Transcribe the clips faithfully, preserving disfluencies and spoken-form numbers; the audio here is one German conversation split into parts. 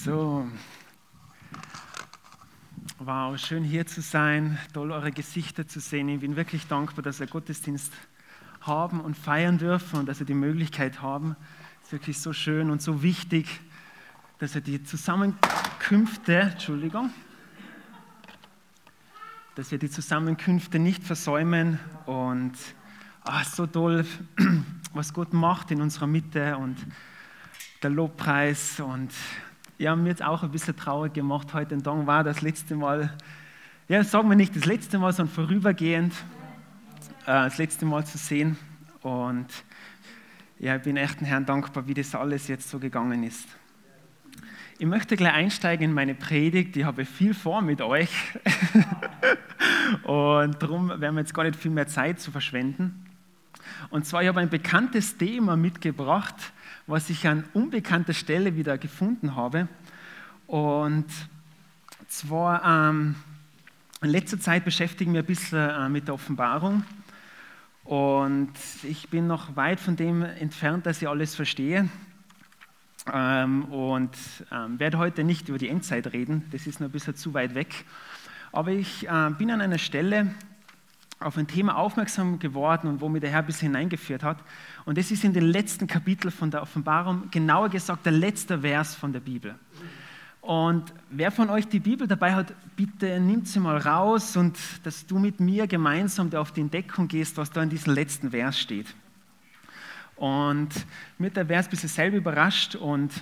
So, wow, schön hier zu sein, toll eure Gesichter zu sehen. Ich bin wirklich dankbar, dass wir Gottesdienst haben und feiern dürfen und dass wir die Möglichkeit haben. Es ist wirklich so schön und so wichtig, dass wir die Zusammenkünfte, Entschuldigung, dass wir die Zusammenkünfte nicht versäumen und ach, so toll, was Gott macht in unserer Mitte und der Lobpreis. Und ja, mir jetzt auch ein bisschen traurig gemacht. Heute in Dong war das letzte Mal, ja, sagen wir nicht das letzte Mal, sondern vorübergehend äh, das letzte Mal zu sehen. Und ja, ich bin echt dem Herrn dankbar, wie das alles jetzt so gegangen ist. Ich möchte gleich einsteigen in meine Predigt. Ich habe viel vor mit euch. Und darum werden wir jetzt gar nicht viel mehr Zeit zu verschwenden. Und zwar, ich habe ein bekanntes Thema mitgebracht, was ich an unbekannter Stelle wieder gefunden habe. Und zwar ähm, in letzter Zeit beschäftige ich mich ein bisschen äh, mit der Offenbarung. Und ich bin noch weit von dem entfernt, dass ich alles verstehe. Ähm, und ähm, werde heute nicht über die Endzeit reden, das ist noch ein bisschen zu weit weg. Aber ich äh, bin an einer Stelle auf ein Thema aufmerksam geworden und wo mir der Herr bis hineingeführt hat. Und das ist in den letzten Kapiteln von der Offenbarung, genauer gesagt der letzte Vers von der Bibel. Und wer von euch die Bibel dabei hat, bitte nimmt sie mal raus und dass du mit mir gemeinsam da auf die Entdeckung gehst, was da in diesem letzten Vers steht. Und mir hat der Vers ein bisschen selber überrascht und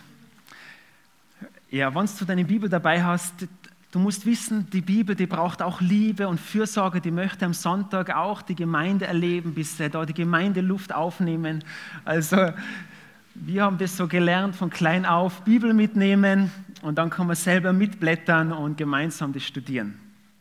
ja, wenn du deine Bibel dabei hast, du musst wissen, die Bibel, die braucht auch Liebe und Fürsorge, die möchte am Sonntag auch die Gemeinde erleben, bis sie da die Gemeindeluft aufnehmen. Also wir haben das so gelernt von klein auf, Bibel mitnehmen und dann kann man selber mitblättern und gemeinsam das studieren.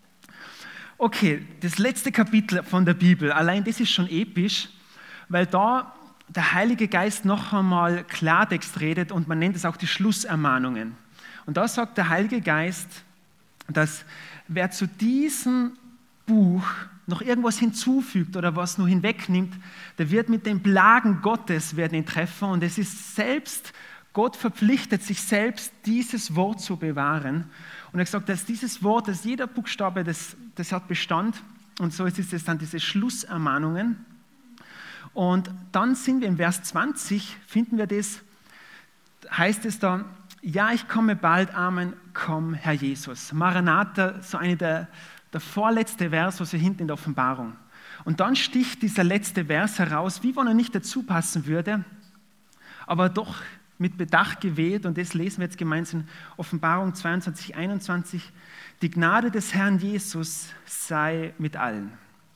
Okay, das letzte Kapitel von der Bibel, allein das ist schon episch, weil da der Heilige Geist noch einmal Klartext redet und man nennt es auch die Schlussermahnungen. Und da sagt der Heilige Geist, dass wer zu diesem Buch noch irgendwas hinzufügt oder was nur hinwegnimmt, der wird mit den Plagen Gottes werden ihn treffen. Und es ist selbst, Gott verpflichtet sich selbst, dieses Wort zu bewahren. Und er sagt, dass dieses Wort, dass jeder Buchstabe, das, das hat Bestand. Und so ist es dann diese Schlussermahnungen. Und dann sind wir im Vers zwanzig, finden wir das, heißt es dann, ja, ich komme bald, Amen, komm, Herr Jesus. Maranatha, so eine der, der vorletzte Vers, was wir hinten in der Offenbarung. Und dann sticht dieser letzte Vers heraus, wie wenn er nicht dazu passen würde, aber doch mit Bedacht gewählt. Und das lesen wir jetzt gemeinsam, Offenbarung zweiundzwanzig, einundzwanzig. Die Gnade des Herrn Jesus sei mit allen.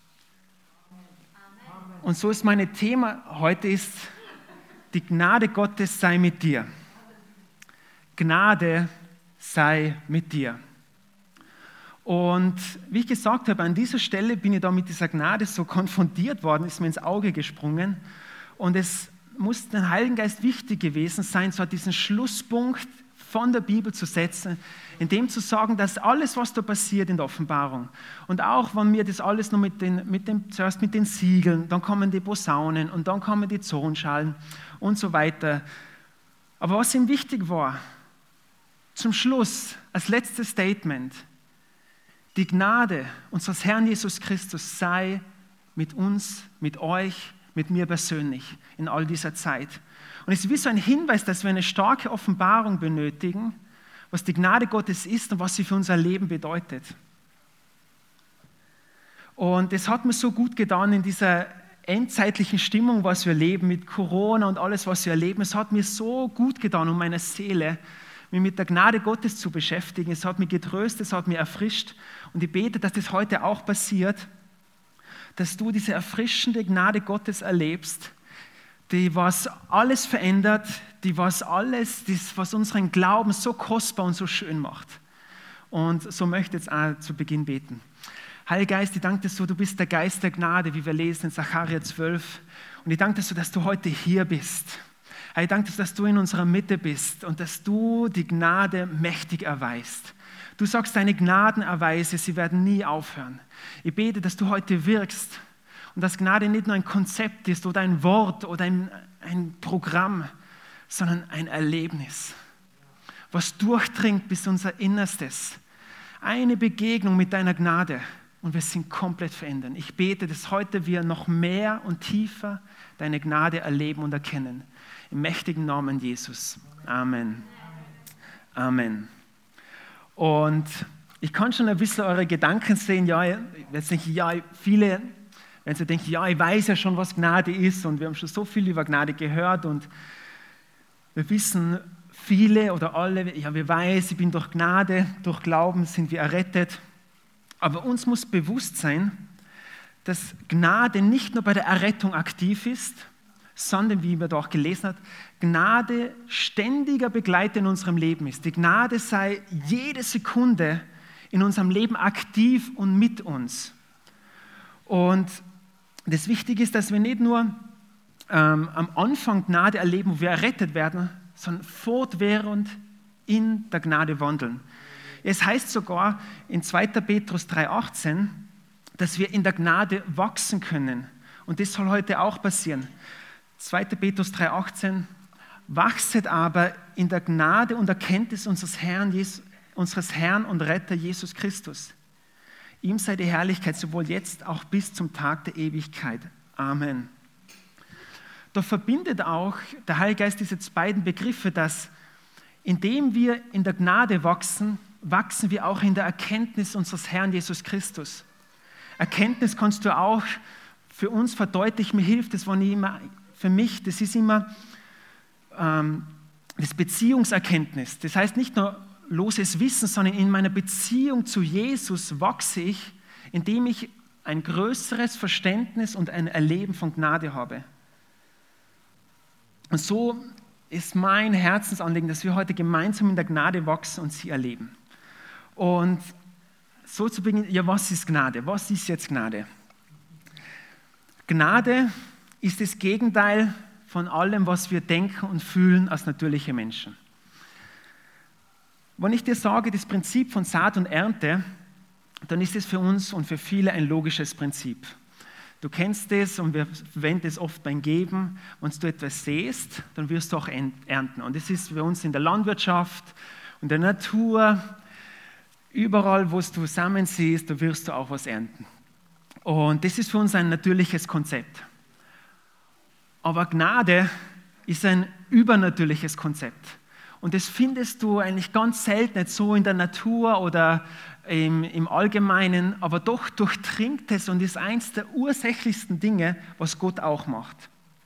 Und so ist mein Thema heute ist, die Gnade Gottes sei mit dir. Gnade sei mit dir. Und wie ich gesagt habe, an dieser Stelle bin ich da mit dieser Gnade so konfrontiert worden, ist mir ins Auge gesprungen. Und es muss dem Heiligen Geist wichtig gewesen sein, so diesen Schlusspunkt von der Bibel zu setzen, in dem zu sagen, dass alles, was da passiert in der Offenbarung, und auch wenn wir das alles noch mit den, mit dem, zuerst mit den Siegeln, dann kommen die Posaunen und dann kommen die Zornschalen und so weiter. Aber was ihm wichtig war, zum Schluss, als letztes Statement, die Gnade unseres Herrn Jesus Christus sei mit uns, mit euch, mit mir persönlich in all dieser Zeit. Und es ist wie so ein Hinweis, dass wir eine starke Offenbarung benötigen, was die Gnade Gottes ist und was sie für unser Leben bedeutet. Und es hat mir so gut getan in dieser endzeitlichen Stimmung, was wir leben, mit Corona und alles, was wir erleben. Es hat mir so gut getan, um meine Seele, mich mit der Gnade Gottes zu beschäftigen. Es hat mich getröstet, es hat mich erfrischt. Und ich bete, dass das heute auch passiert, dass du diese erfrischende Gnade Gottes erlebst, die was alles verändert, die was alles, das, was unseren Glauben so kostbar und so schön macht. Und so möchte ich jetzt auch zu Beginn beten. Heiliger Geist, ich danke dir so, du bist der Geist der Gnade, wie wir lesen in Sacharja zwölf. Und ich danke dir so, dass du heute hier bist. Ich danke dir, dass du in unserer Mitte bist und dass du die Gnade mächtig erweist. Du sagst, deine Gnadenerweise, sie werden nie aufhören. Ich bete, dass du heute wirkst und dass Gnade nicht nur ein Konzept ist oder ein Wort oder ein, ein Programm, sondern ein Erlebnis. was durchdringt bis unser Innerstes. Eine Begegnung mit deiner Gnade und wir sind komplett verändert. Ich bete, dass heute wir noch mehr und tiefer deine Gnade erleben und erkennen. Im mächtigen Namen Jesus. Amen. Amen. Und ich kann schon ein bisschen eure Gedanken sehen. Ja, jetzt denke ich, ja, viele, wenn sie denken, ja, ich weiß ja schon, was Gnade ist und wir haben schon so viel über Gnade gehört und wir wissen, viele oder alle, ja, wir weiß, ich bin durch Gnade, durch Glauben sind wir errettet. Aber uns muss bewusst sein, dass Gnade nicht nur bei der Errettung aktiv ist, sondern, wie wir da auch gelesen haben, Gnade ständiger Begleiter in unserem Leben ist. Die Gnade sei jede Sekunde in unserem Leben aktiv und mit uns. Und das Wichtige ist, dass wir nicht nur ähm, am Anfang Gnade erleben, wo wir errettet werden, sondern fortwährend in der Gnade wandeln. Es heißt sogar in zweiter Petrus drei achtzehn, dass wir in der Gnade wachsen können. Und das soll heute auch passieren. zweiter Petrus drei achtzehn, wachset aber in der Gnade und Erkenntnis unseres Herrn, Jesus, unseres Herrn und Retter Jesus Christus. Ihm sei die Herrlichkeit sowohl jetzt auch bis zum Tag der Ewigkeit. Amen. Da verbindet auch der Heilige Geist diese beiden Begriffe, dass indem wir in der Gnade wachsen, wachsen wir auch in der Erkenntnis unseres Herrn Jesus Christus. Erkenntnis kannst du auch für uns verdeutlichen, mir hilft das, wenn ich immer, für mich, das ist immer ähm, das Beziehungserkenntnis. Das heißt nicht nur loses Wissen, sondern in meiner Beziehung zu Jesus wachse ich, indem ich ein größeres Verständnis und ein Erleben von Gnade habe. Und so ist mein Herzensanliegen, dass wir heute gemeinsam in der Gnade wachsen und sie erleben. Und so zu beginnen, ja, was ist Gnade? Was ist jetzt Gnade? Gnade ist das Gegenteil von allem, was wir denken und fühlen als natürliche Menschen. Wenn ich dir sage, das Prinzip von Saat und Ernte, dann ist es für uns und für viele ein logisches Prinzip. Du kennst es und wir verwenden es oft beim Geben. Wenn du etwas säst, dann wirst du auch ernten. Und das ist bei uns in der Landwirtschaft und der Natur. Überall, wo du Samen siehst, da wirst du auch was ernten. Und das ist für uns ein natürliches Konzept. Aber Gnade ist ein übernatürliches Konzept. Und das findest du eigentlich ganz selten nicht so in der Natur oder im, im Allgemeinen, aber doch durchdringt es und ist eins der ursächlichsten Dinge, was Gott auch macht.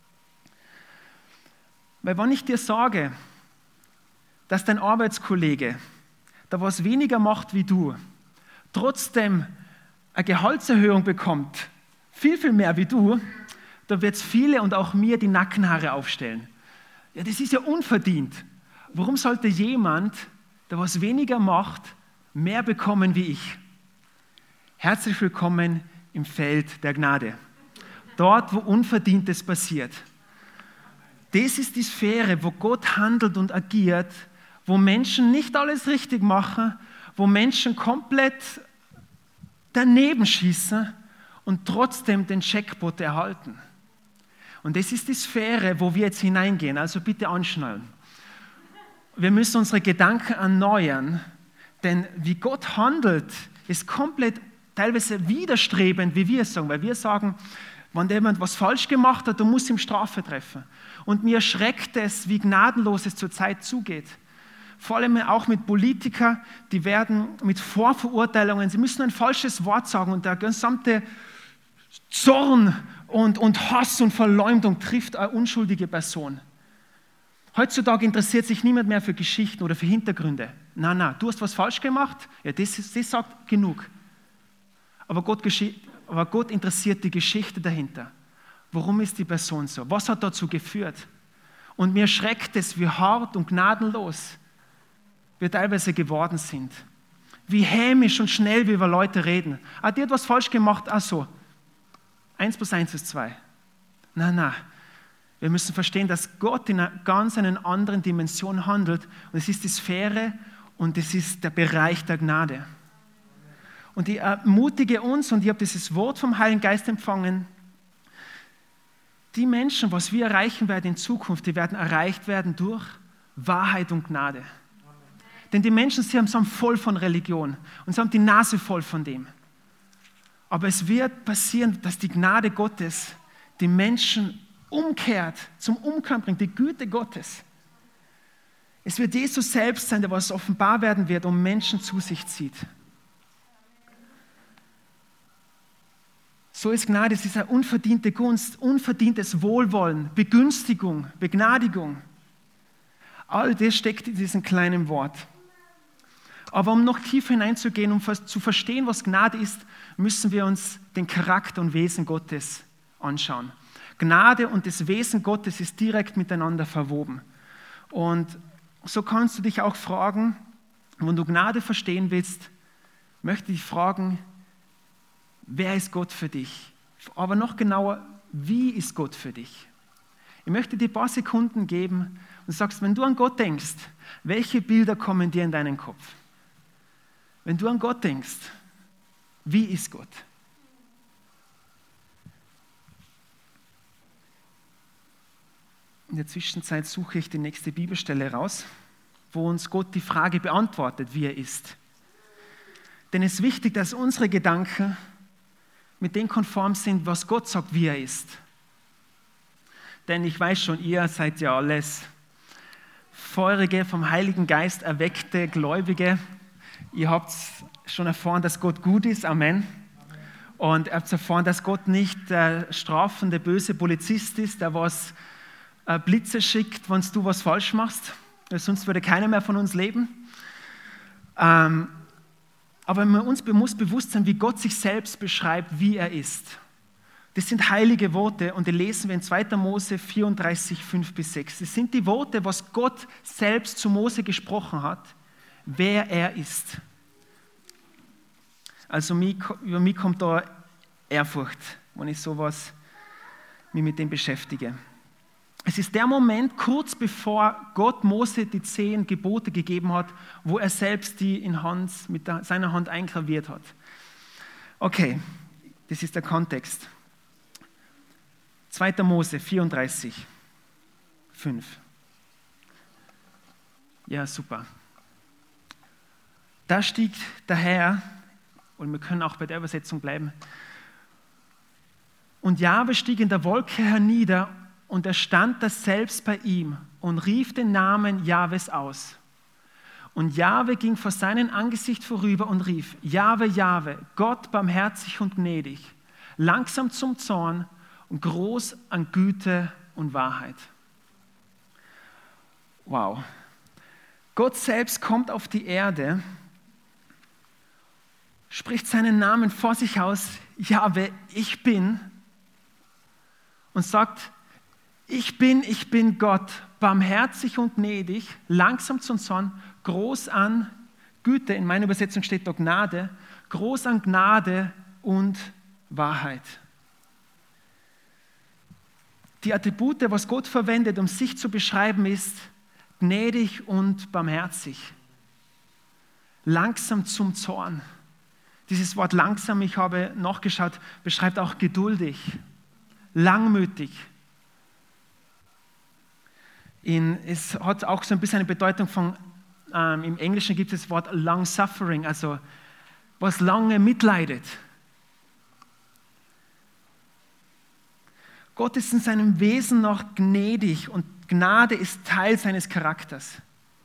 Weil wenn ich dir sage, dass dein Arbeitskollege da was weniger macht wie du, trotzdem eine Gehaltserhöhung bekommt, viel, viel mehr wie du, da wird es viele und auch mir die Nackenhaare aufstellen. Ja, das ist ja unverdient. Warum sollte jemand, der was weniger macht, mehr bekommen wie ich? Herzlich willkommen im Feld der Gnade. Dort, wo Unverdientes passiert. Das ist die Sphäre, wo Gott handelt und agiert, wo Menschen nicht alles richtig machen, wo Menschen komplett daneben schießen und trotzdem den Jackpot erhalten. Und das ist die Sphäre, wo wir jetzt hineingehen. Also bitte anschnallen. Wir müssen unsere Gedanken erneuern, denn wie Gott handelt, ist komplett teilweise widerstrebend, wie wir es sagen, weil wir sagen, wenn jemand was falsch gemacht hat, dann muss ihm Strafe treffen. Und mir schreckt es, wie gnadenlos es zurzeit zugeht. Vor allem auch mit Politikern, die werden mit Vorverurteilungen, sie müssen ein falsches Wort sagen und der gesamte Zorn und, und Hass und Verleumdung trifft eine unschuldige Person. Heutzutage interessiert sich niemand mehr für Geschichten oder für Hintergründe. Nein, nein, du hast was falsch gemacht, ja, das, ist, das sagt genug. Aber Gott, aber Gott interessiert die Geschichte dahinter. Warum ist die Person so? Was hat dazu geführt? Und mir schreckt es, wie hart und gnadenlos wir teilweise geworden sind. Wie hämisch und schnell wir über Leute reden. Ah, die hat was falsch gemacht, ach so. Eins plus eins ist zwei. Nein, nein. Wir müssen verstehen, dass Gott in einer ganz einer anderen Dimension handelt. Und es ist die Sphäre und es ist der Bereich der Gnade. Und ich ermutige uns, und ich habe dieses Wort vom Heiligen Geist empfangen, die Menschen, was wir erreichen werden in Zukunft, die werden erreicht werden durch Wahrheit und Gnade. Denn die Menschen, sie haben voll von Religion und sie haben die Nase voll von dem. Aber es wird passieren, dass die Gnade Gottes die Menschen umkehrt, zum Umkehren bringt, die Güte Gottes. Es wird Jesus selbst sein, der was offenbar werden wird und Menschen zu sich zieht. So ist Gnade, es ist eine unverdiente Gunst, unverdientes Wohlwollen, Begünstigung, Begnadigung. All das steckt in diesem kleinen Wort. Aber um noch tiefer hineinzugehen, um zu verstehen, was Gnade ist, müssen wir uns den Charakter und Wesen Gottes anschauen. Gnade und das Wesen Gottes ist direkt miteinander verwoben. Und so kannst du dich auch fragen, wenn du Gnade verstehen willst, möchte ich fragen, wer ist Gott für dich? Aber noch genauer, wie ist Gott für dich? Ich möchte dir ein paar Sekunden geben und sagst, wenn du an Gott denkst, welche Bilder kommen dir in deinen Kopf? Wenn du an Gott denkst, wie ist Gott? In der Zwischenzeit suche ich die nächste Bibelstelle raus, wo uns Gott die Frage beantwortet, wie er ist. Denn es ist wichtig, dass unsere Gedanken mit dem konform sind, was Gott sagt, wie er ist. Denn ich weiß schon, ihr seid ja alles feurige, vom Heiligen Geist erweckte Gläubige. Ihr habt schon erfahren, dass Gott gut ist. Amen. Und ihr habt erfahren, dass Gott nicht der strafende, böse Polizist ist, der was Blitze schickt, wenn du was falsch machst. Sonst würde keiner mehr von uns leben. Ähm, aber wir uns muss bewusst sein, wie Gott sich selbst beschreibt, wie er ist. Das sind heilige Worte und die lesen wir in zweiter Mose vierunddreißig, fünf bis sechs. Das sind die Worte, was Gott selbst zu Mose gesprochen hat, wer er ist. Also über mich kommt da Ehrfurcht, wenn ich sowas mich mit dem beschäftige. Es ist der Moment, kurz bevor Gott Mose die zehn Gebote gegeben hat, wo er selbst die in Hand, mit seiner Hand eingraviert hat. Okay, das ist der Kontext. zweiter Mose vierunddreißig, fünf. Ja, super. Da stieg der Herr, und wir können auch bei der Übersetzung bleiben, und Jahwe stieg in der Wolke hernieder, und er stand da selbst bei ihm und rief den Namen Jahwes aus. Und Jahwe ging vor seinem Angesicht vorüber und rief, Jahwe, Jahwe, Gott barmherzig und gnädig, langsam zum Zorn und groß an Güte und Wahrheit. Wow. Gott selbst kommt auf die Erde, spricht seinen Namen vor sich aus, Jahwe, ich bin, und sagt, Ich bin, ich bin Gott, barmherzig und gnädig, langsam zum Zorn, groß an Güte, in meiner Übersetzung steht da Gnade, groß an Gnade und Wahrheit. Die Attribute, was Gott verwendet, um sich zu beschreiben, ist gnädig und barmherzig, langsam zum Zorn. Dieses Wort langsam, ich habe nachgeschaut, beschreibt auch geduldig, langmütig. In, es hat auch so ein bisschen eine Bedeutung von, ähm, im Englischen gibt es das Wort long suffering, also was lange mitleidet. Gott ist in seinem Wesen noch gnädig und Gnade ist Teil seines Charakters.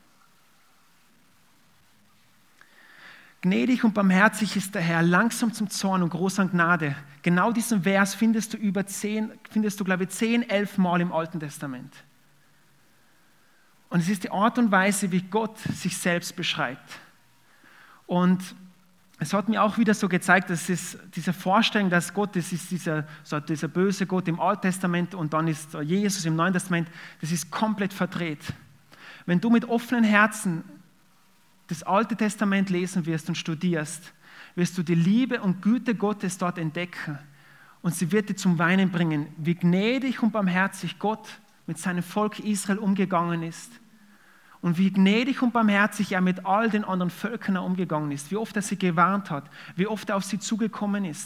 Gnädig und barmherzig ist der Herr, langsam zum Zorn und groß an Gnade. Genau diesen Vers findest du über zehn, findest du glaube ich zehn, elf Mal im Alten Testament. Und es ist die Art und Weise, wie Gott sich selbst beschreibt. Und es hat mir auch wieder so gezeigt, dass es diese Vorstellung, dass Gott, das ist dieser, so dieser böse Gott im Alten Testament und dann ist Jesus im Neuen Testament, das ist komplett verdreht. Wenn du mit offenen Herzen das Alte Testament lesen wirst und studierst, wirst du die Liebe und Güte Gottes dort entdecken. Und sie wird dir zum Weinen bringen, wie gnädig und barmherzig Gott mit seinem Volk Israel umgegangen ist. Und wie gnädig und barmherzig er mit all den anderen Völkern umgegangen ist, wie oft er sie gewarnt hat, wie oft er auf sie zugekommen ist.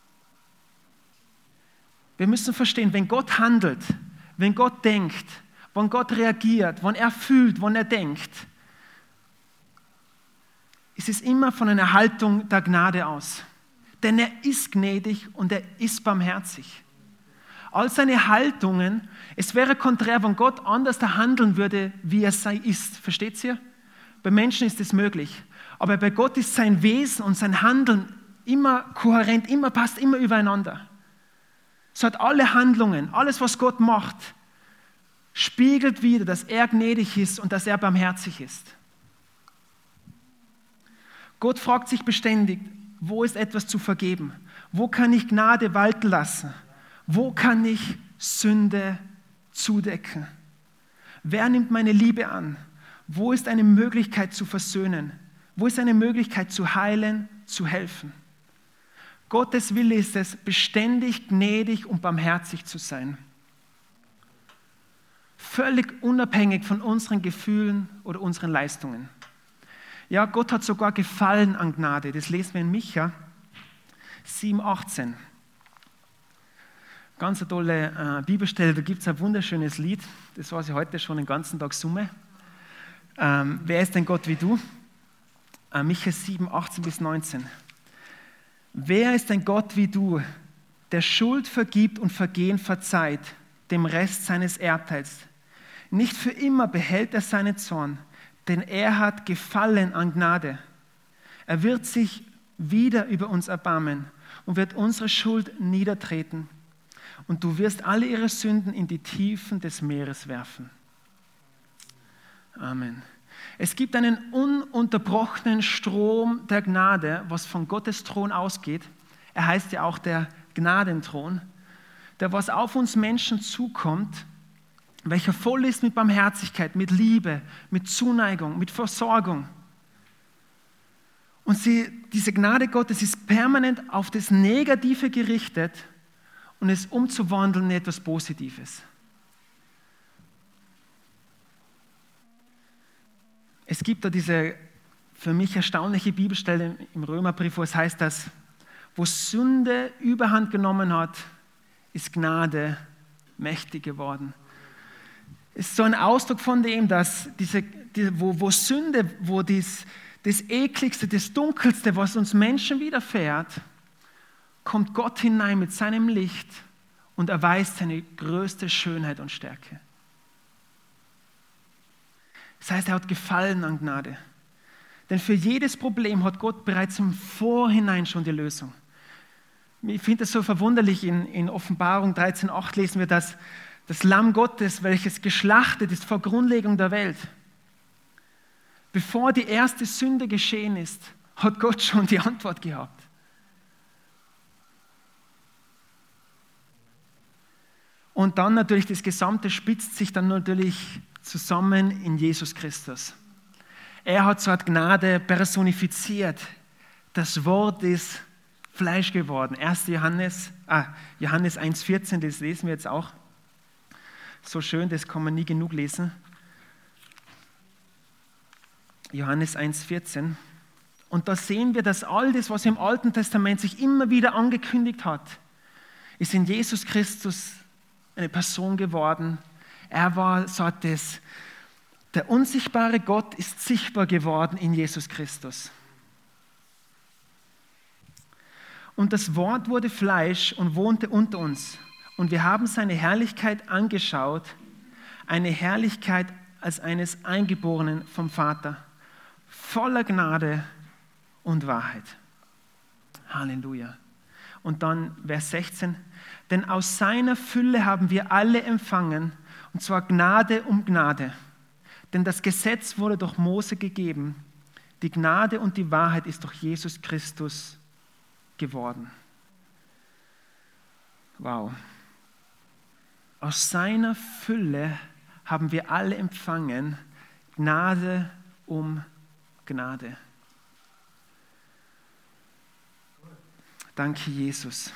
Wir müssen verstehen, wenn Gott handelt, wenn Gott denkt, wann Gott reagiert, wann er fühlt, wann er denkt, es ist immer von einer Haltung der Gnade aus. Denn er ist gnädig und er ist barmherzig. All seine Haltungen, es wäre konträr, wenn Gott anders da handeln würde, wie er sei ist. Versteht ihr? Bei Menschen ist es möglich. Aber bei Gott ist sein Wesen und sein Handeln immer kohärent, immer passt immer übereinander. So hat alle Handlungen, alles was Gott macht, spiegelt wieder, dass er gnädig ist und dass er barmherzig ist. Gott fragt sich beständig, wo ist etwas zu vergeben? Wo kann ich Gnade walten lassen? Wo kann ich Sünde zudecken? Wer nimmt meine Liebe an? Wo ist eine Möglichkeit zu versöhnen? Wo ist eine Möglichkeit zu heilen, zu helfen? Gottes Wille ist es, beständig, gnädig und barmherzig zu sein. Völlig unabhängig von unseren Gefühlen oder unseren Leistungen. Ja, Gott hat sogar Gefallen an Gnade. Das lesen wir in Micha sieben, achtzehn. Ganz eine tolle äh, Bibelstelle, da gibt es ein wunderschönes Lied. Das war sie heute schon den ganzen Tag Summe. Ähm, wer ist denn Gott wie du? Äh, Micha sieben, achtzehn bis neunzehn. Wer ist ein Gott wie du, der Schuld vergibt und Vergehen verzeiht, dem Rest seines Erbteils? Nicht für immer behält er seinen Zorn, denn er hat Gefallen an Gnade. Er wird sich wieder über uns erbarmen und wird unsere Schuld niedertreten. Und du wirst alle ihre Sünden in die Tiefen des Meeres werfen. Amen. Es gibt einen ununterbrochenen Strom der Gnade, was von Gottes Thron ausgeht. Er heißt ja auch der Gnadenthron, der was auf uns Menschen zukommt, welcher voll ist mit Barmherzigkeit, mit Liebe, mit Zuneigung, mit Versorgung. Und sie, diese Gnade Gottes ist permanent auf das Negative gerichtet und es umzuwandeln in etwas Positives. Es gibt da diese für mich erstaunliche Bibelstelle im Römerbrief, wo es heißt, dass wo Sünde Überhand genommen hat, ist Gnade mächtig geworden. Es ist so ein Ausdruck von dem, dass diese, die, wo, wo Sünde, wo dies, das Ekligste, das Dunkelste, was uns Menschen widerfährt, kommt Gott hinein mit seinem Licht und erweist seine größte Schönheit und Stärke. Das heißt, er hat Gefallen an Gnade. Denn für jedes Problem hat Gott bereits im Vorhinein schon die Lösung. Ich finde es so verwunderlich, in, in Offenbarung dreizehn acht lesen wir, dass das Lamm Gottes, welches geschlachtet ist vor Grundlegung der Welt, bevor die erste Sünde geschehen ist, hat Gott schon die Antwort gehabt. Und dann natürlich das Gesamte spitzt sich dann natürlich zusammen in Jesus Christus. Er hat so eine Gnade personifiziert. Das Wort ist Fleisch geworden. erster Johannes, ah, Johannes eins vierzehn, das lesen wir jetzt auch. So schön, das kann man nie genug lesen. Johannes eins vierzehn. Und da sehen wir, dass all das, was im Alten Testament sich immer wieder angekündigt hat, ist in Jesus Christus eine Person geworden. Er war, so hat es, der unsichtbare Gott ist sichtbar geworden in Jesus Christus. Und das Wort wurde Fleisch und wohnte unter uns. Und wir haben seine Herrlichkeit angeschaut, eine Herrlichkeit als eines Eingeborenen vom Vater, voller Gnade und Wahrheit. Halleluja. Und dann Vers sechzehn. Denn aus seiner Fülle haben wir alle empfangen, und zwar Gnade um Gnade. Denn das Gesetz wurde durch Mose gegeben. Die Gnade und die Wahrheit ist durch Jesus Christus geworden. Wow. Aus seiner Fülle haben wir alle empfangen, Gnade um Gnade. Danke, Jesus.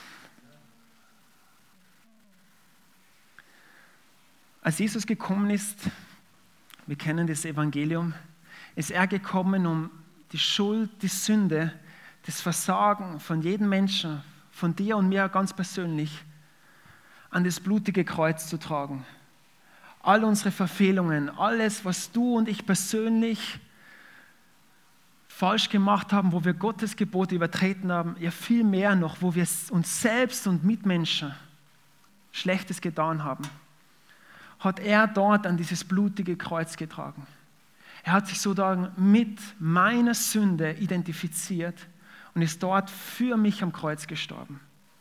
Als Jesus gekommen ist, wir kennen das Evangelium, ist er gekommen, um die Schuld, die Sünde, das Versagen von jedem Menschen, von dir und mir ganz persönlich, an das blutige Kreuz zu tragen. all unsere Verfehlungen, alles, was du und ich persönlich falsch gemacht haben, wo wir Gottes Gebote übertreten haben, ja viel mehr noch, wo wir uns selbst und Mitmenschen Schlechtes getan haben, hat er dort an dieses blutige Kreuz getragen. Er hat sich sozusagen mit meiner Sünde identifiziert und ist dort für mich am Kreuz gestorben.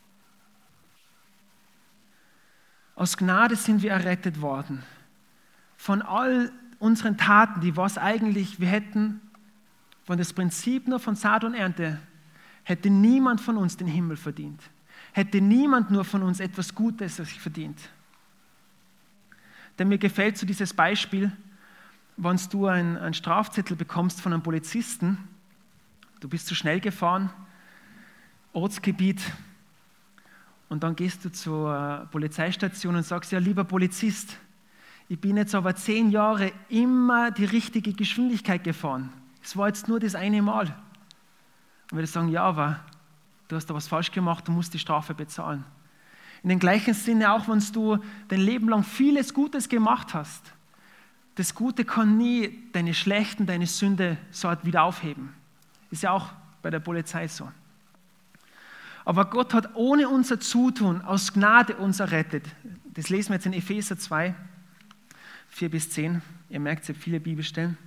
Aus Gnade sind wir errettet worden. Von all unseren Taten, die was eigentlich wir hätten, von das Prinzip nur von Saat und Ernte, hätte niemand von uns den Himmel verdient. Hätte niemand nur von uns etwas Gutes verdient. Denn mir gefällt so dieses Beispiel, wenn du einen, einen Strafzettel bekommst von einem Polizisten, du bist zu schnell gefahren, Ortsgebiet, und dann gehst du zur Polizeistation und sagst, ja, lieber Polizist, ich bin jetzt aber zehn Jahre immer die richtige Geschwindigkeit gefahren. Es war jetzt nur das eine Mal. Und wir sagen, ja, aber du hast da was falsch gemacht, du musst die Strafe bezahlen. In dem gleichen Sinne auch, wenn du dein Leben lang vieles Gutes gemacht hast. Das Gute kann nie deine Schlechten, deine Sünde so wieder aufheben. Ist ja auch bei der Polizei so. Aber Gott hat ohne unser Zutun aus Gnade uns errettet. Das lesen wir jetzt in Epheser zwei, vier bis zehn. Ihr merkt, es viele Bibelstellen.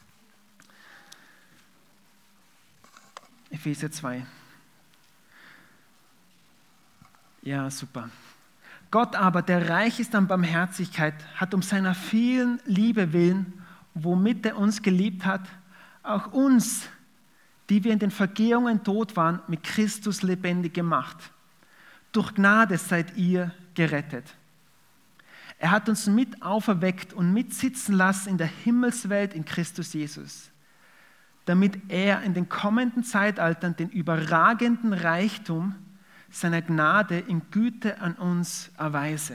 Epheser zwei. Ja, super. Gott aber, der reich ist an Barmherzigkeit, hat um seiner vielen Liebe willen, womit er uns geliebt hat, auch uns, die wir in den Vergehungen tot waren, mit Christus lebendig gemacht. Durch Gnade seid ihr gerettet. Er hat uns mit auferweckt und mitsitzen lassen in der Himmelswelt in Christus Jesus, damit er in den kommenden Zeitaltern den überragenden Reichtum seiner Gnade in Güte an uns erweise.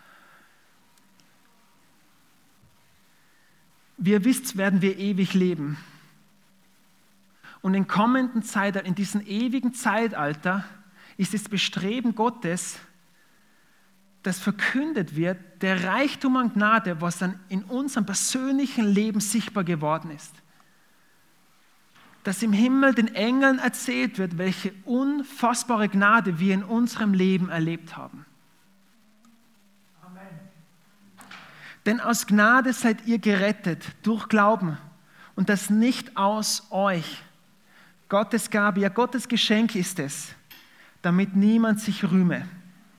Wie ihr wisst, werden wir ewig leben. Und in kommenden Zeitaltern, in diesem ewigen Zeitalter, ist das Bestreben Gottes, dass verkündet wird, der Reichtum an Gnade, was dann in unserem persönlichen Leben sichtbar geworden ist. Dass im Himmel den Engeln erzählt wird, welche unfassbare Gnade wir in unserem Leben erlebt haben. Amen. Denn aus Gnade seid ihr gerettet durch Glauben und das nicht aus euch. Gottes Gabe, ja Gottes Geschenk ist es, damit niemand sich rühme.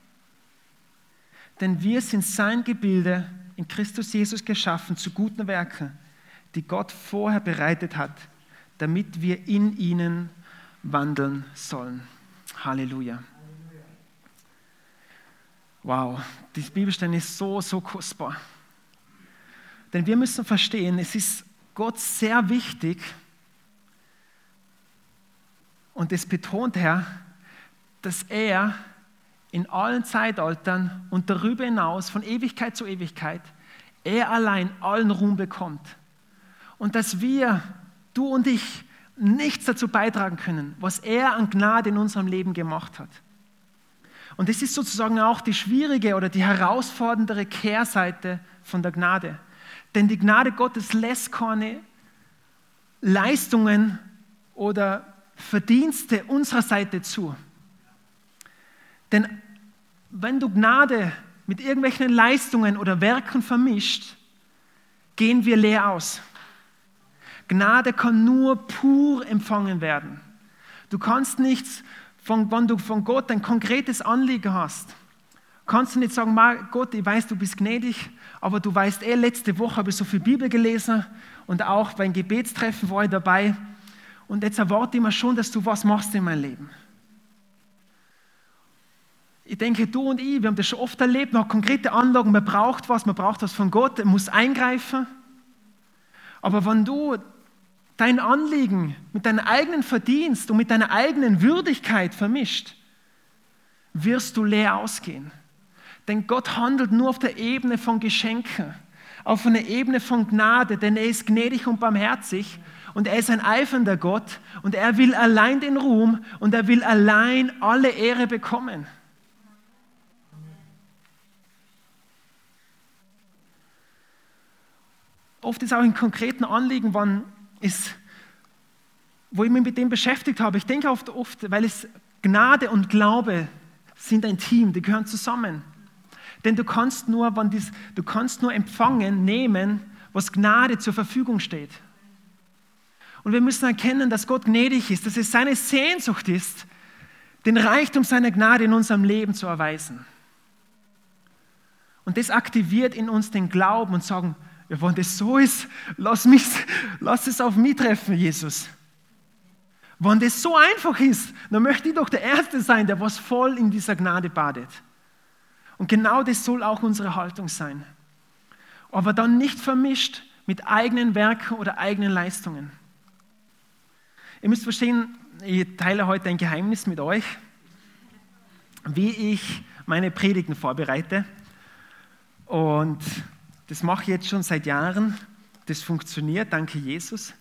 Denn wir sind sein Gebilde in Christus Jesus geschaffen zu guten Werken, die Gott vorher bereitet hat, damit wir in ihnen wandeln sollen. Halleluja. Wow, die Bibelstelle ist so, so kostbar. Denn wir müssen verstehen, es ist Gott sehr wichtig, und das betont er, dass er in allen Zeitaltern und darüber hinaus, von Ewigkeit zu Ewigkeit, er allein allen Ruhm bekommt. Und dass wir, du und ich, nichts dazu beitragen können, was er an Gnade in unserem Leben gemacht hat. Und das ist sozusagen auch die schwierige oder die herausfordernde Kehrseite von der Gnade. Denn die Gnade Gottes lässt keine Leistungen oder Verdienste unserer Seite zu. Denn wenn du Gnade mit irgendwelchen Leistungen oder Werken vermischt, gehen wir leer aus. Gnade kann nur pur empfangen werden. Du kannst nichts, von, wenn du von Gott ein konkretes Anliegen hast, kannst du nicht sagen, Gott, ich weiß, du bist gnädig, aber du weißt eh, letzte Woche habe ich so viel Bibel gelesen und auch beim Gebetstreffen war ich dabei und jetzt erwarte ich mir schon, dass du was machst in meinem Leben. Ich denke, du und ich, wir haben das schon oft erlebt, man hat konkrete Anlagen, man braucht was, man braucht was von Gott, man muss eingreifen. Aber wenn du dein Anliegen mit deinem eigenen Verdienst und mit deiner eigenen Würdigkeit vermischt, wirst du leer ausgehen. Denn Gott handelt nur auf der Ebene von Geschenken, auf einer Ebene von Gnade, denn er ist gnädig und barmherzig und er ist ein eifernder Gott und er will allein den Ruhm und er will allein alle Ehre bekommen. oft ist auch in konkreten Anliegen, wann ist, wo ich mich mit dem beschäftigt habe. Ich denke oft, oft, weil es Gnade und Glaube sind ein Team, die gehören zusammen. Denn du kannst nur, wenn dies, du kannst nur empfangen, nehmen, was Gnade zur Verfügung steht. Und wir müssen erkennen, dass Gott gnädig ist, dass es seine Sehnsucht ist, den Reichtum seiner Gnade in unserem Leben zu erweisen. Und das aktiviert in uns den Glauben und sagen, ja, wenn das so ist, lass, mich, lass es auf mich treffen, Jesus. Wenn das so einfach ist, dann möchte ich doch der Erste sein, der was voll in dieser Gnade badet. Und genau das soll auch unsere Haltung sein. Aber dann nicht vermischt mit eigenen Werken oder eigenen Leistungen. Ihr müsst verstehen, ich teile heute ein Geheimnis mit euch, wie ich meine Predigten vorbereite. Und das mache ich jetzt schon seit Jahren. Das funktioniert, danke Jesus.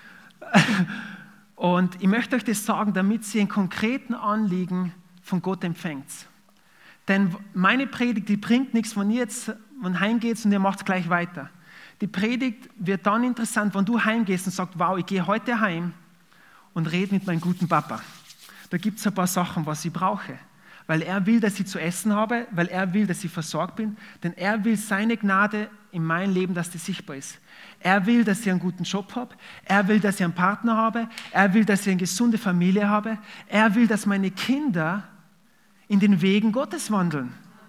Und ich möchte euch das sagen, damit ihr einen konkreten Anliegen von Gott empfängt. Denn meine Predigt, die bringt nichts, wenn ihr jetzt wenn heimgeht und ihr macht es gleich weiter. Die Predigt wird dann interessant, wenn du heimgehst und sagst, wow, ich gehe heute heim und rede mit meinem guten Papa. Da gibt es ein paar Sachen, was ich brauche. Weil er will, dass ich zu essen habe, weil er will, dass ich versorgt bin, denn er will seine Gnade in meinem Leben, dass die sichtbar ist. Er will, dass ich einen guten Job habe, er will, dass ich einen Partner habe, er will, dass ich eine gesunde Familie habe, er will, dass meine Kinder in den Wegen Gottes wandeln.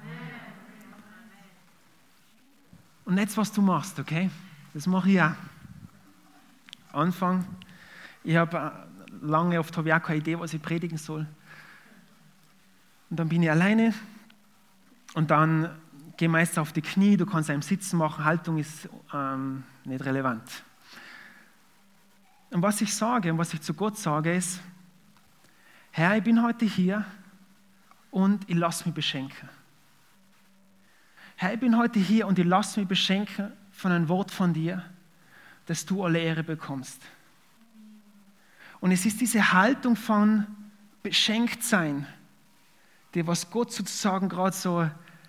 Und jetzt, was du machst, okay? Das mache ich auch. Anfang, ich habe lange oft habe ich auch keine Idee, was ich predigen soll. Und dann bin ich alleine und dann gehe meist auf die Knie, du kannst einem Sitzen machen, Haltung ist ähm, nicht relevant. Und was ich sage und was ich zu Gott sage ist, Herr, ich bin heute hier und ich lasse mich beschenken. Herr, ich bin heute hier und ich lasse mich beschenken von einem Wort von dir, dass du alle Ehre bekommst. Und es ist diese Haltung von Beschenktsein, die was Gott sozusagen gerade so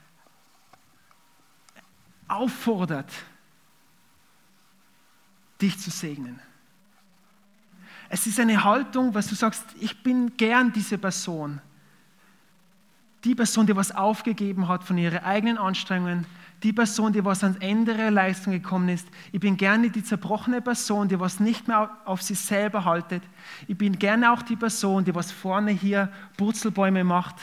auffordert, dich zu segnen. Es ist eine Haltung, was du sagst, ich bin gern diese Person. Die Person, die was aufgegeben hat von ihren eigenen Anstrengungen, die Person, die was ans Ende ihrer Leistung gekommen ist. Ich bin gerne die zerbrochene Person, die was nicht mehr auf sich selber haltet. Ich bin gerne auch die Person, die was vorne hier Purzelbäume macht.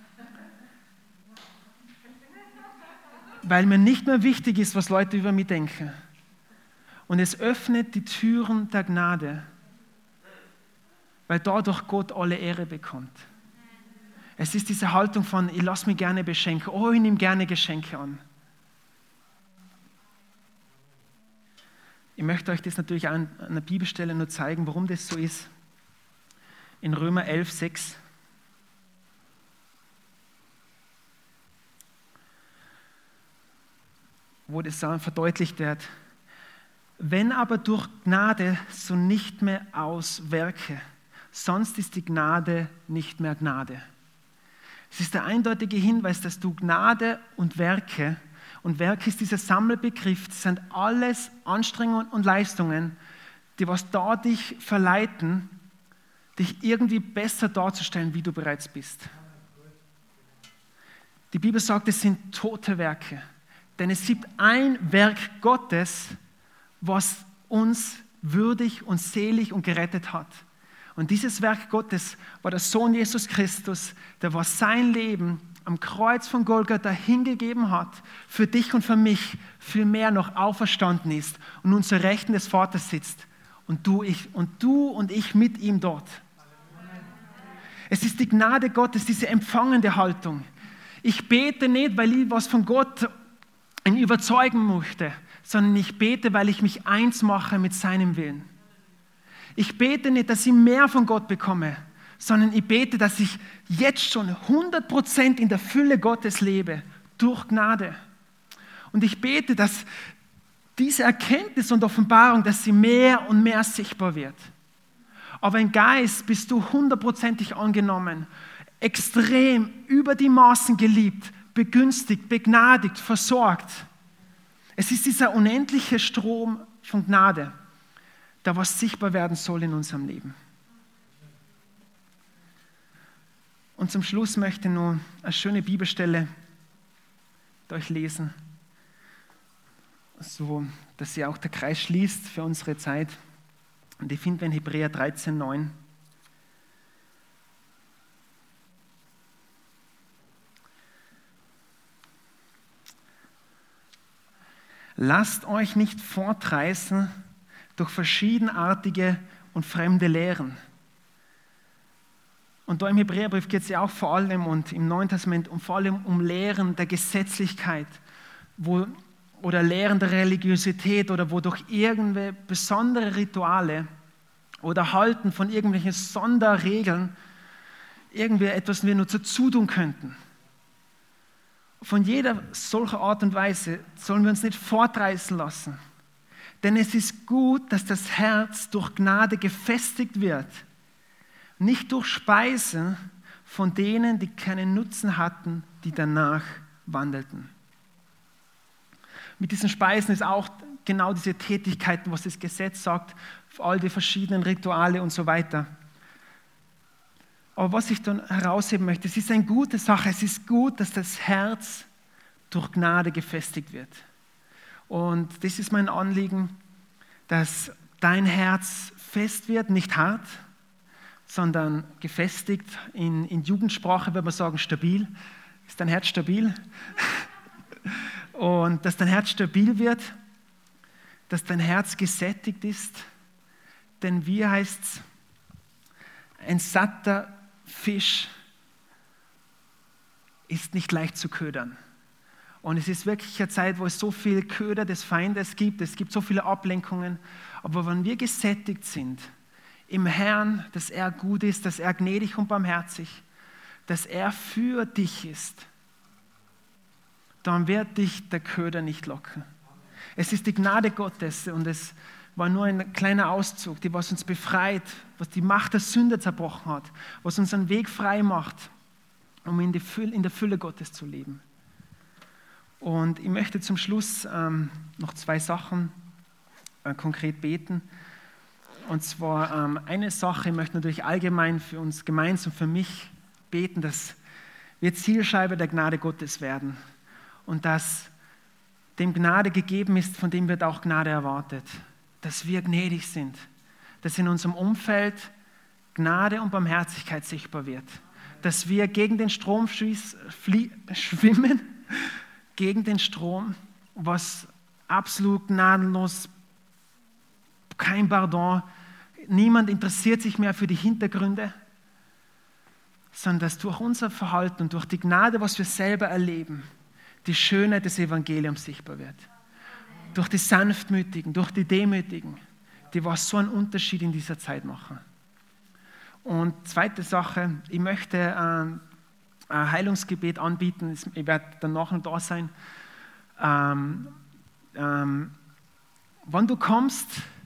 Weil mir nicht mehr wichtig ist, was Leute über mich denken. Und es öffnet die Türen der Gnade, weil dadurch Gott alle Ehre bekommt. Es ist diese Haltung von, ich lasse mich gerne beschenken, oh, ich nehme gerne Geschenke an. Ich möchte euch das natürlich an einer Bibelstelle nur zeigen, warum das so ist. In Römer elf, sechs. Wo das verdeutlicht wird. Wenn aber durch Gnade, so nicht mehr aus Werke, sonst ist die Gnade nicht mehr Gnade. Es ist der eindeutige Hinweis, dass du Gnade und Werke, und Werke ist dieser Sammelbegriff, das sind alles Anstrengungen und Leistungen, die was da dich verleiten, dich irgendwie besser darzustellen, wie du bereits bist. Die Bibel sagt, es sind tote Werke. Denn es gibt ein Werk Gottes, was uns würdig und selig und gerettet hat. Und dieses Werk Gottes war der Sohn Jesus Christus, der was sein Leben am Kreuz von Golgatha hingegeben hat, für dich und für mich, viel mehr noch auferstanden ist und nun zur Rechten des Vaters sitzt. Und du, ich, und du und ich mit ihm dort. Es ist die Gnade Gottes, diese empfangende Haltung. Ich bete nicht, weil ich was von Gott ihn überzeugen möchte, sondern ich bete, weil ich mich eins mache mit seinem Willen. Ich bete nicht, dass ich mehr von Gott bekomme, sondern ich bete, dass ich jetzt schon hundert Prozent in der Fülle Gottes lebe, durch Gnade. Und ich bete, dass diese Erkenntnis und Offenbarung, dass sie mehr und mehr sichtbar wird. Aber im Geist bist du hundertprozentig angenommen, extrem über die Maßen geliebt, begünstigt, begnadigt, versorgt. Es ist dieser unendliche Strom von Gnade, da was sichtbar werden soll in unserem Leben. Und zum Schluss möchte ich nur eine schöne Bibelstelle durchlesen, so dass sie auch der Kreis schließt für unsere Zeit. Und die finden wir in Hebräer dreizehn, neun. Lasst euch nicht fortreißen durch verschiedenartige und fremde Lehren. Und da im Hebräerbrief geht es ja auch vor allem und im Neuen Testament um vor allem um Lehren der Gesetzlichkeit wo, oder Lehren der Religiosität oder wo durch irgendwelche besondere Rituale oder Halten von irgendwelchen Sonderregeln irgendwie etwas wir nur dazu tun könnten. Von jeder solcher Art und Weise sollen wir uns nicht fortreißen lassen. Denn es ist gut, dass das Herz durch Gnade gefestigt wird. Nicht durch Speisen von denen, die keinen Nutzen hatten, die danach wandelten. Mit diesen Speisen ist auch genau diese Tätigkeiten, was das Gesetz sagt, all die verschiedenen Rituale und so weiter. Aber was ich dann herausheben möchte, es ist eine gute Sache, es ist gut, dass das Herz durch Gnade gefestigt wird. Und das ist mein Anliegen, dass dein Herz fest wird, nicht hart, sondern gefestigt. In, in Jugendsprache würde man sagen stabil. Ist dein Herz stabil? Und dass dein Herz stabil wird, dass dein Herz gesättigt ist. Denn wie heißt es? Ein satter Fisch ist nicht leicht zu ködern. Und es ist wirklich eine Zeit, wo es so viel Köder des Feindes gibt, es gibt so viele Ablenkungen. Aber wenn wir gesättigt sind im Herrn, dass er gut ist, dass er gnädig und barmherzig, dass er für dich ist, dann wird dich der Köder nicht locken. Es ist die Gnade Gottes und es war nur ein kleiner Auszug, die was uns befreit, was die Macht der Sünde zerbrochen hat, was unseren Weg frei macht, um in, die Fülle, in der Fülle Gottes zu leben. Und ich möchte zum Schluss ähm, noch zwei Sachen äh, konkret beten. Und zwar ähm, eine Sache, ich möchte natürlich allgemein für uns gemeinsam, für mich beten, dass wir Zielscheibe der Gnade Gottes werden und dass dem Gnade gegeben ist, von dem wird auch Gnade erwartet. Dass wir gnädig sind, dass in unserem Umfeld Gnade und Barmherzigkeit sichtbar wird, dass wir gegen den Strom schwimmen, gegen den Strom, was absolut gnadenlos, kein Pardon, niemand interessiert sich mehr für die Hintergründe, sondern dass durch unser Verhalten und durch die Gnade, was wir selber erleben, die Schönheit des Evangeliums sichtbar wird. Durch die Sanftmütigen, durch die Demütigen, die was so einen Unterschied in dieser Zeit machen. Und zweite Sache, ich möchte ein, ein Heilungsgebet anbieten, ich werde danach noch da sein. Ähm, ähm, wenn du kommst,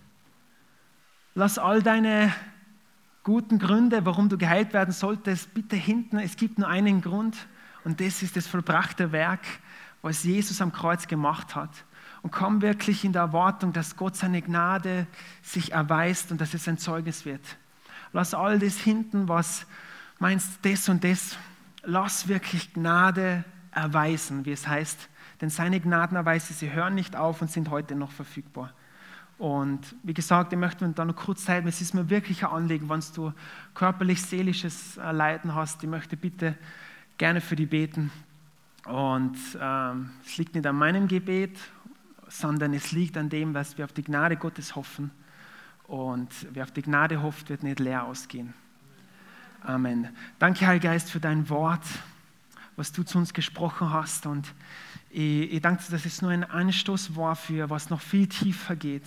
lass all deine guten Gründe, warum du geheilt werden solltest, bitte hinten, es gibt nur einen Grund und das ist das vollbrachte Werk, was Jesus am Kreuz gemacht hat. Und komm wirklich in der Erwartung, dass Gott seine Gnade sich erweist und dass es ein Zeugnis wird. Lass all das hinten, was meinst, das und das, lass wirklich Gnade erweisen, wie es heißt. Denn seine Gnadenerweise, sie hören nicht auf und sind heute noch verfügbar. Und wie gesagt, ich möchte mir da noch kurz Zeit, es ist mir wirklich ein Anliegen, wenn du körperlich, seelisches Leiden hast, ich möchte bitte gerne für dich beten. Und ähm, es liegt nicht an meinem Gebet, sondern es liegt an dem, was wir auf die Gnade Gottes hoffen. Und wer auf die Gnade hofft, wird nicht leer ausgehen. Amen. Danke, Heiliger Geist, für dein Wort, was du zu uns gesprochen hast. Und ich, ich danke dir, dass es nur ein Anstoß war für was noch viel tiefer geht.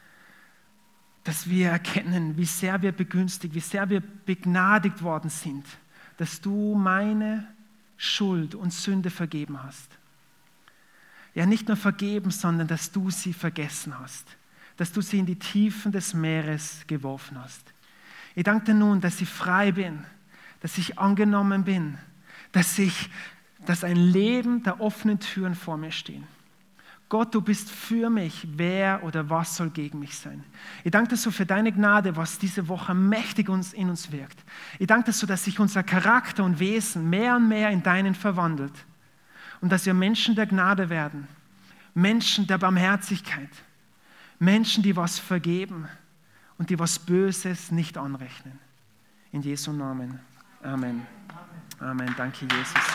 Dass wir erkennen, wie sehr wir begünstigt, wie sehr wir begnadigt worden sind, dass du meine Schuld und Sünde vergeben hast. Ja, nicht nur vergeben, sondern dass du sie vergessen hast. Dass du sie in die Tiefen des Meeres geworfen hast. Ich danke dir nun, dass ich frei bin, dass ich angenommen bin, dass, ich, dass ein Leben der offenen Türen vor mir stehen. Gott, du bist für mich. Wer oder was soll gegen mich sein? Ich danke dir so für deine Gnade, was diese Woche mächtig uns, in uns wirkt. Ich danke dir so, dass sich unser Charakter und Wesen mehr und mehr in deinen verwandelt. Und dass wir Menschen der Gnade werden. Menschen der Barmherzigkeit. Menschen, die was vergeben und die was Böses nicht anrechnen. In Jesu Namen. Amen. Amen. Danke, Jesus.